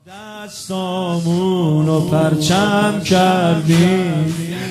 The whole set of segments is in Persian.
دستامونو پرچم کردیم،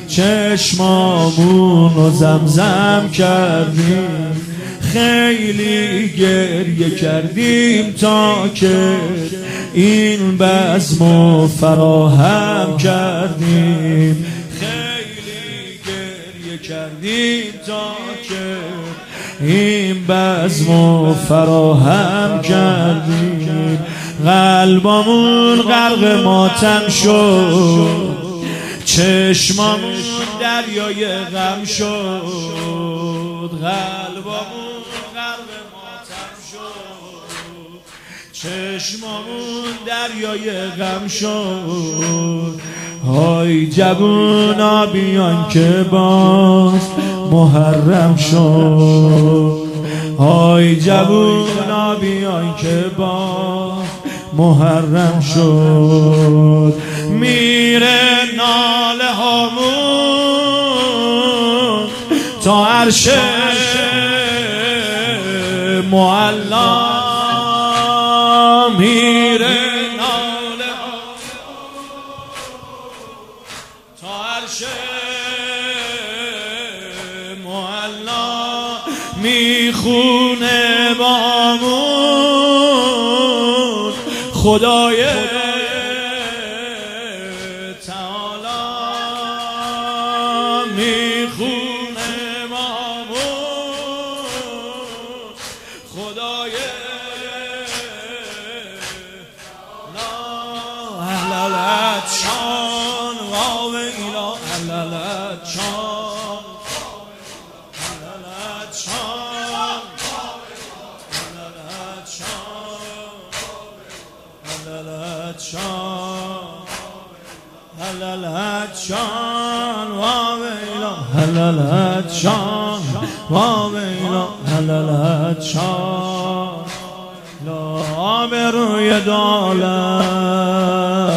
چشمامونو زمزم کردیم، خیلی گریه کردیم تا که این بزمو فراهم کردیم، خیلی گریه کردیم تا که این بزمو فراهم کردیم. قلبمون غرق ماتم شد، چشمامون دریای غم شد. قلبمون غرق ماتم شد، چشمامون دریای غم شد. های جوونا بیان که باز محرم شد، های جوونا بیان که باز محرم شد. میره ناله هامون تا عرش معلا، میره ناله تا عرش معلا، میخونه بامون خدای تعالی، میخونه بامون خدای اهلالت شان واو ایلا، اهلالت شان، اهلالت شان، اهلالت شان واویلا، هلالت شان واویلا، هلالت شان. لا آبروی دولت